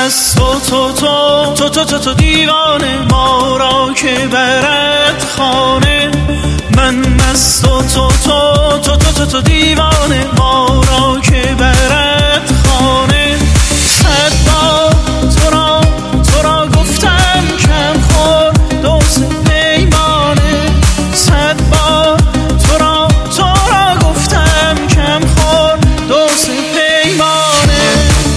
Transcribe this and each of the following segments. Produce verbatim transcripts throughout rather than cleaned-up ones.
از تو تو تو تو تو تو تو دیوانه، ما را که برد خانه. من از تو تو تو تو تو تو تو دیوانه، ما را که برد خانه. صد بار تو را تو را گفتم کم خور دوست پیمانه. صد بار تو را تو را گفتم کم خور دوست پیمانه.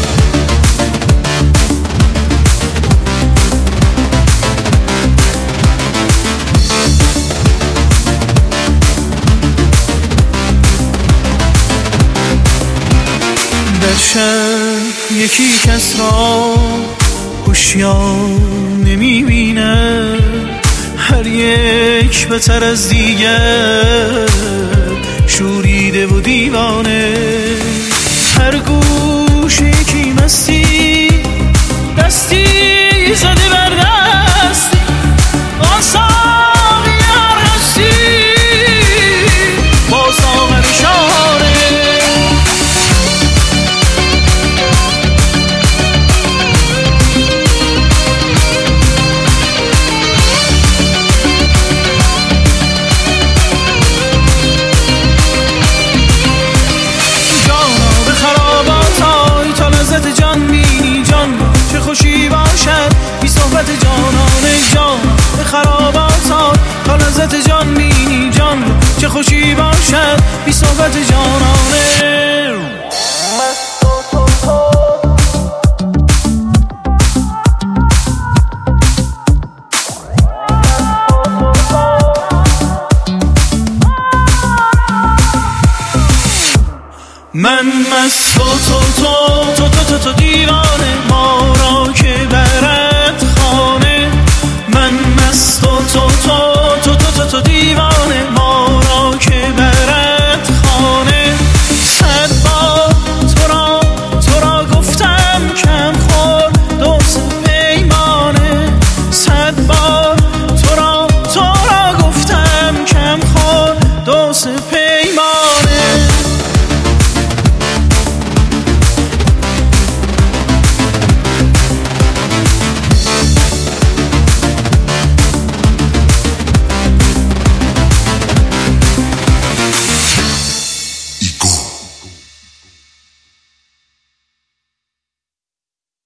در شهر یکی کس را هوشیار نمی‌بینه، هر یک بهتر از دیگر شوریده و دیوانه. هر گوشه یکی مستی